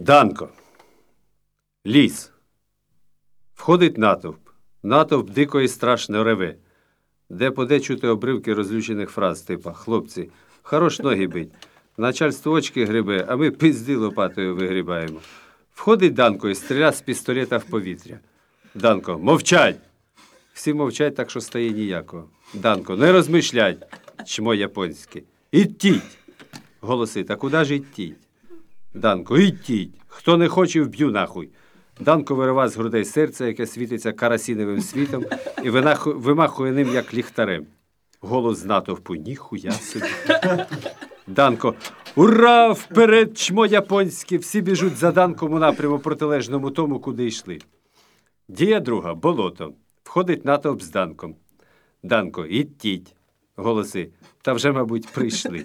Данко. Ліс. Входить натовп. Натовп дико і страшно реве. Де-поде чути обривки розлючених фраз, типа «Хлопці, хорош ноги бить, начальство очки грибе, а ми пизди лопатою вигрібаємо». Входить Данко і стріля з пістолета в повітря. Данко: «Мовчать!» Всі мовчать, так що стає ніякого. Данко: «Не розмишлять!» Чмо японське. «Ідтіть!» Голоси: «Та куди ж ідтіть?» Данко: «Ідтіть! Хто не хоче, вб'ю нахуй!» Данко вирива з грудей серце, яке світиться карасіновим світом, і вимахує ним, як ліхтарем. Голос з натовпу: «Ніхуя собі!» Данко: «Ура! Вперед, чмо японське!» Всі біжуть за Данком у напряму протилежному тому, куди йшли. Дія друга. Болото. Входить натовп з Данком. Данко: «Ідтіть!» Голоси: «Та вже, мабуть, прийшли».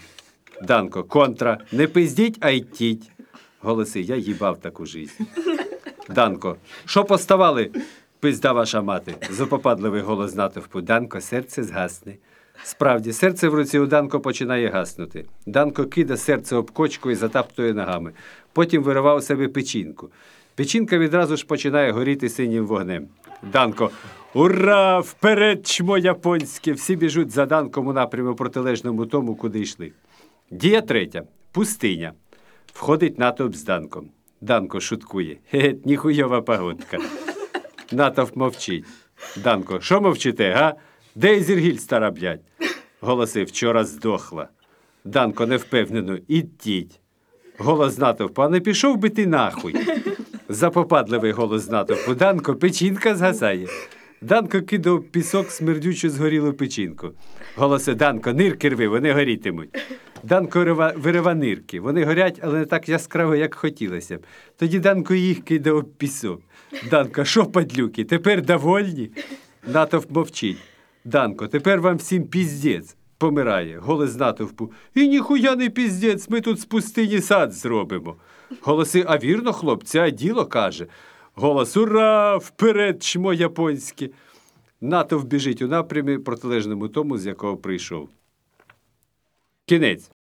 Данко: «Контра. Не пиздіть, а ідтіть». Голоси: «Я їбав таку жизнь». Данко: «Що поставали, пизда ваша мати?» Запопадливий голос натовпу. Данко: «Серце згасне». Справді, серце в руці у Данко починає гаснути. Данко кида серце об кочку і затаптує ногами. Потім вириває у себе печінку. Печінка відразу ж починає горіти синім вогнем. Данко: «Ура! Вперед, чмо японське!» Всі біжуть за Данком у напряму протилежному тому, куди йшли. Дія третя. Пустиня. Входить натовп з Данком. Данко шуткує: «Хе-хе, ніхуйова погодка». Натовп мовчить. Данко: «Що мовчите, га? Де Ізергіль, стара блядь?» Голоси: «Вчора здохла». Данко невпевнено: «Ідтіть». Голос натовпу: «А не пішов би ти нахуй?» Запопадливий голос натовпу. Данко: «Печінка згасає». Данко кидав пісок смердючу згорілу печінку. Голоси: «Данко, нирки рви, вони горітимуть». Данко вирива нирки. Вони горять, але не так яскраво, як хотілося б. Тоді Данко їх кидав об пісок. Данко: «Що, падлюки, тепер довольні?» Натовп мовчить. Данко: «Тепер вам всім піздець». Помирає. Голос натовпу: «І ніхуя не піздець, ми тут з пустині сад зробимо». Голоси: «А вірно, хлопці, а діло каже». Голос: «Ура! Вперед, чмо японське!» Натовп біжить у напрямі протилежному тому, з якого прийшов. Кінець.